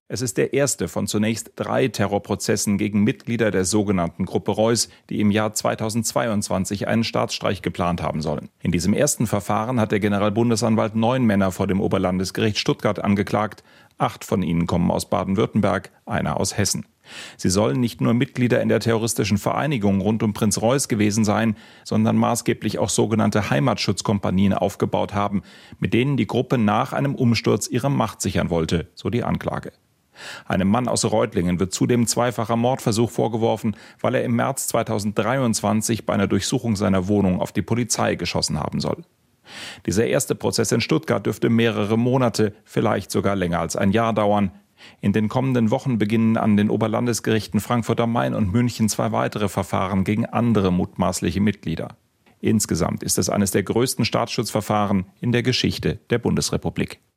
Es ist der erste von zunächst 3 Terrorprozessen gegen Mitglieder der sogenannten Gruppe Reuss, die im Jahr 2022 einen Staatsstreich geplant haben sollen. In diesem ersten Verfahren hat der Generalbundesanwalt 9 Männer vor dem Oberlandesgericht Stuttgart angeklagt. 8 von ihnen kommen aus Baden-Württemberg, einer aus Hessen. Sie sollen nicht nur Mitglieder in der terroristischen Vereinigung rund um Prinz Reuß gewesen sein, sondern maßgeblich auch sogenannte Heimatschutzkompanien aufgebaut haben, mit denen die Gruppe nach einem Umsturz ihre Macht sichern wollte, so die Anklage. Einem Mann aus Reutlingen wird zudem zweifacher Mordversuch vorgeworfen, weil er im März 2023 bei einer Durchsuchung seiner Wohnung auf die Polizei geschossen haben soll. Dieser erste Prozess in Stuttgart dürfte mehrere Monate, vielleicht sogar länger als ein Jahr dauern. In den kommenden Wochen beginnen an den Oberlandesgerichten Frankfurt am Main und München 2 weitere Verfahren gegen andere mutmaßliche Mitglieder. Insgesamt ist es eines der größten Staatsschutzverfahren in der Geschichte der Bundesrepublik.